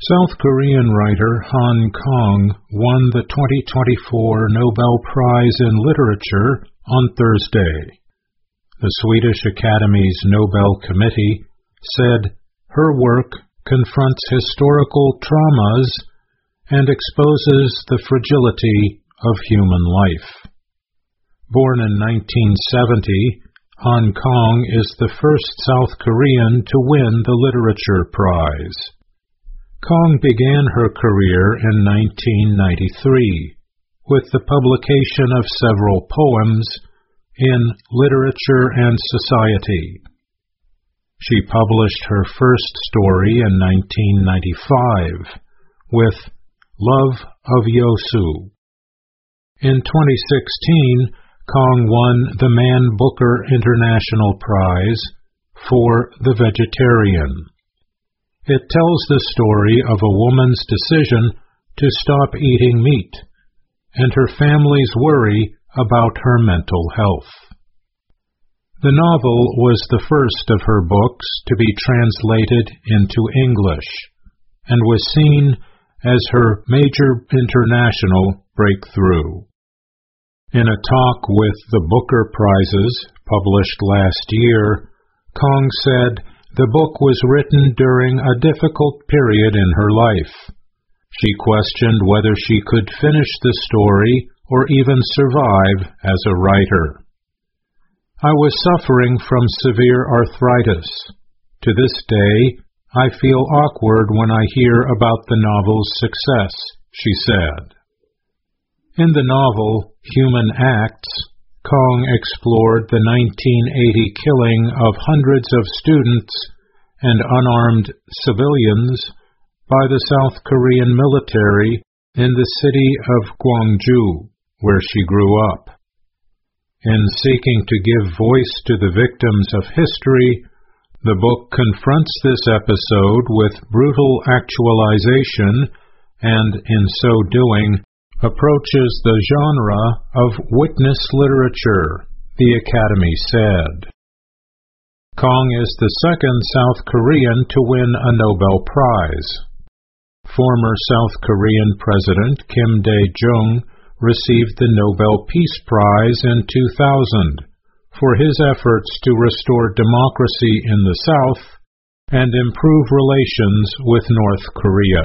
South Korean writer Han Kang won the 2024 Nobel Prize in Literature on Thursday. The Swedish Academy's Nobel Committee said her work confronts historical traumas and exposes the fragility of human life. Born in 1970, Han Kang is the first South Korean to win the Literature Prize. Kang began her career in 1993 with the publication of several poems in Literature and Society. She published her first story in 1995 with Love of Yosu. In 2016, Kang won the Man Booker International Prize for The Vegetarian. It tells the story of a woman's decision to stop eating meat and her family's worry about her mental health. The novel was the first of her books to be translated into English and was seen as her major international breakthrough. In a talk with the Booker Prizes published last year, Kang said the book was written during a difficult period in her life. She questioned whether she could finish the story or even survive as a writer. I was suffering from severe arthritis. To this day, I feel awkward when I hear about the novel's success, she said. In the novel, Human Acts, Kang explored the 1980 killing of hundreds of students and unarmed civilians by the South Korean military in the city of Gwangju, where she grew up. In seeking to give voice to the victims of history, the book confronts this episode with brutal actualization and, in so doing, approaches the genre of witness literature, the Academy said. Kang is the second South Korean to win a Nobel Prize. Former South Korean President Kim Dae-jung received the Nobel Peace Prize in 2000 for his efforts to restore democracy in the South and improve relations with North Korea.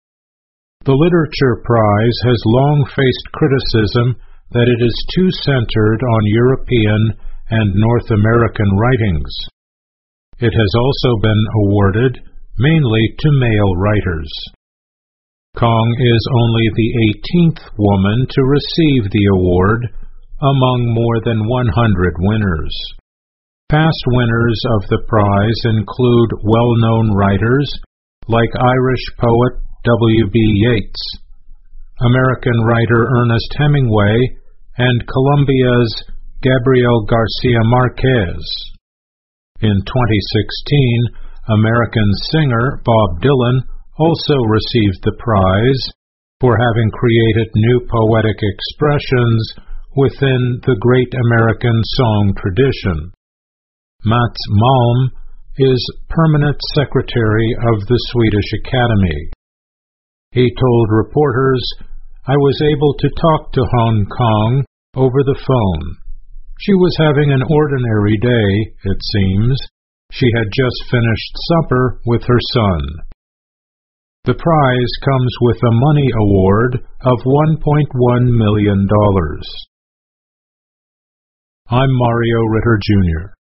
The Literature Prize has long faced criticism that it is too centered on European and North American writings. It has also been awarded mainly to male writers. Kang is only the 18th woman to receive the award among more than 100 winners. Past winners of the prize include well-known writers like Irish poet W.B. Yeats, American writer Ernest Hemingway, and Colombia's Gabriel Garcia Marquez. In 2016, American singer Bob Dylan also received the prize for having created new poetic expressions within the great American song tradition. Mats Malm is permanent secretary of the Swedish Academy. He told reporters, "I was able to talk to Han Kang over the phone. She was having an ordinary day, it seems. She had just finished supper with her son." The prize comes with a money award of $1.1 million. I'm Mario Ritter, Jr.